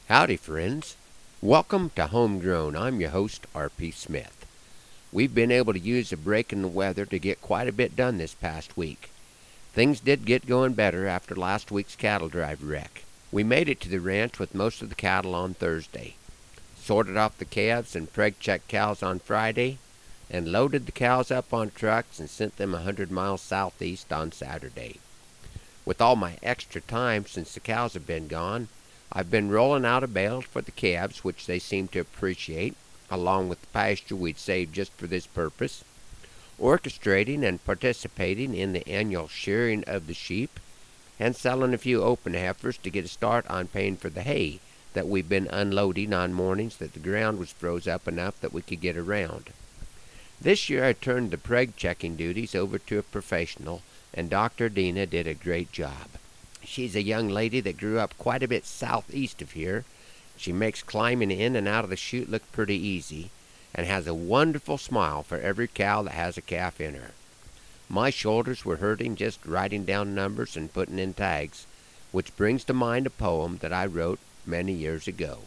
Howdy, friends. Welcome to Homegrown. I'm your host, R.P. Smith. We've been able to use a break in the weather to get quite a bit done this past week. Things did get going better after last week's cattle drive wreck. We made it to the ranch with most of the cattle on Thursday, sorted off the calves and preg-checked cows on Friday, and loaded the cows up on trucks and sent them 100 miles southeast on Saturday. With all my extra time since the cows have been gone, I've been rolling out a bale for the calves, which they seem to appreciate, along with the pasture we'd saved just for this purpose, orchestrating and participating in the annual shearing of the sheep, and selling a few open heifers to get a start on paying for the hay that we've been unloading on mornings that the ground was froze up enough that we could get around. This year I turned the preg-checking duties over to a professional, and Dr. Dina did a great job. She's a young lady that grew up quite a bit southeast of here. She makes climbing in and out of the chute look pretty easy, and has a wonderful smile for every cow that has a calf in her. My shoulders were hurting just writing down numbers and putting in tags, which brings to mind a poem that I wrote many years ago.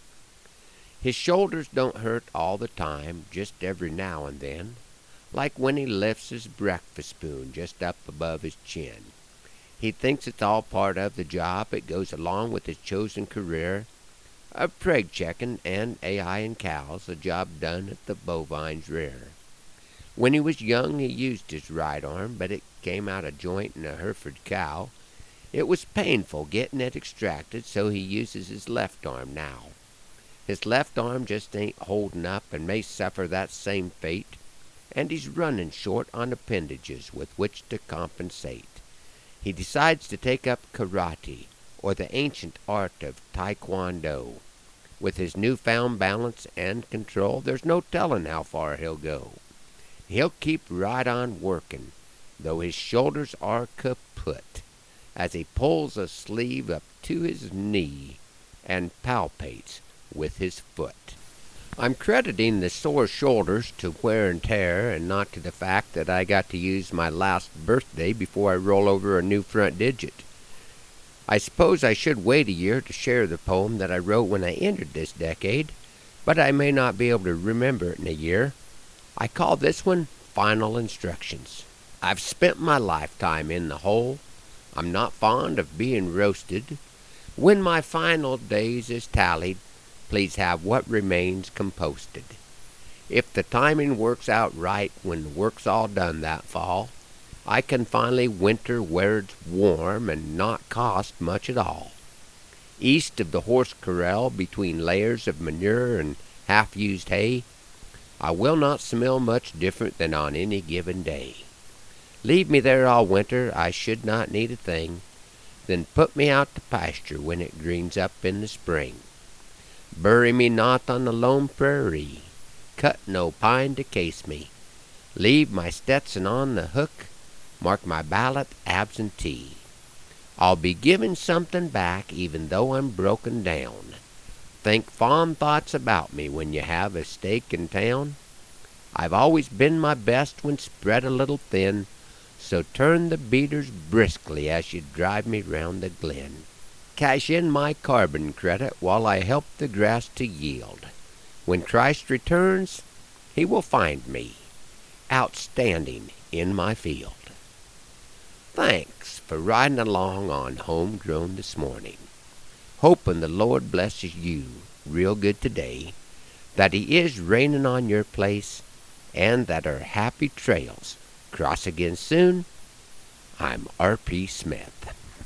His shoulders don't hurt all the time, just every now and then, like when he lifts his breakfast spoon just up above his chin. He thinks it's all part of the job. It goes along with his chosen career of preg-checking and AIing cows, a job done at the bovines rear. When he was young, he used his right arm, but it came out of joint in a Hereford cow. It was painful getting it extracted, so he uses his left arm now. His left arm just ain't holding up and may suffer that same fate, and he's running short on appendages with which to compensate. He decides to take up karate, or the ancient art of taekwondo. With his newfound balance and control, there's no telling how far he'll go. He'll keep right on working, though his shoulders are kaput, as he pulls a sleeve up to his knee and palpates with his foot. I'm crediting the sore shoulders to wear and tear, and not to the fact that I got to use my last birthday before I roll over a new front digit. I suppose I should wait a year to share the poem that I wrote when I entered this decade, but I may not be able to remember it in a year. I call this one Final Instructions. I've spent my lifetime in the hole. I'm not fond of being roasted. When my final days is tallied, please have what remains composted. If the timing works out right when the work's all done that fall, I can finally winter where it's warm and not cost much at all. East of the horse corral, between layers of manure and half-used hay, I will not smell much different than on any given day. Leave me there all winter, I should not need a thing, then put me out to pasture when it greens up in the spring. Bury me not on the lone prairie, cut no pine to case me. Leave my Stetson on the hook, mark my ballot absentee. I'll be giving something back even though I'm broken down. Think fond thoughts about me when you have a stake in town. I've always been my best when spread a little thin, so turn the beaters briskly as you drive me round the glen. Cash in my carbon credit while I help the grass to yield. When Christ returns, he will find me outstanding in my field. Thanks for riding along on Homegrown this morning. Hoping the Lord blesses you real good today, that he is raining on your place, and that our happy trails cross again soon. I'm R.P. Smith.